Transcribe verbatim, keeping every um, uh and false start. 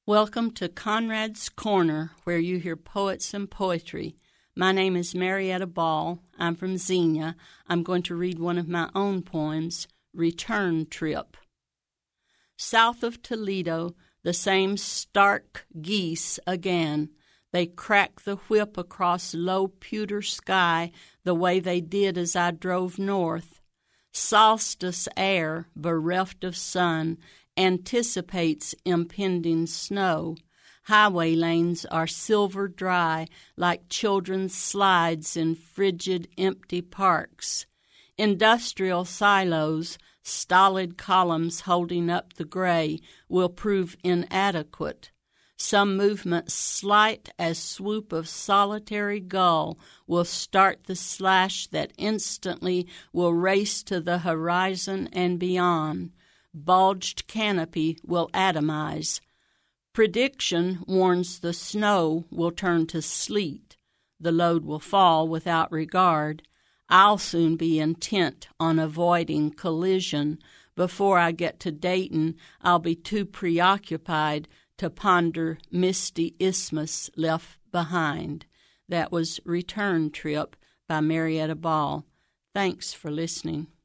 Welcome to Conrad's Corner, where you hear poets and poetry. My name is Marietta Ball. I'm from Xenia. I'm going to read one of my own poems, Return Trip. South of Toledo, the same stark geese again. They crack the whip across low pewter sky the way they did as I drove north. Solstice air, bereft of sun, anticipates impending snow. Highway lanes are silver dry like children's slides in frigid, empty parks. Industrial silos, stolid columns holding up the gray, will prove inadequate. Some movement slight as swoop of solitary gull will start the slash that instantly will race to the horizon and beyond. Bulged canopy will atomize. Prediction warns the snow will turn to sleet. The load will fall without regard. I'll soon be intent on avoiding collision. Before I get to Dayton, I'll be too preoccupied to ponder misty isthmus left behind. That was Return Trip by Marietta Ball. Thanks for listening.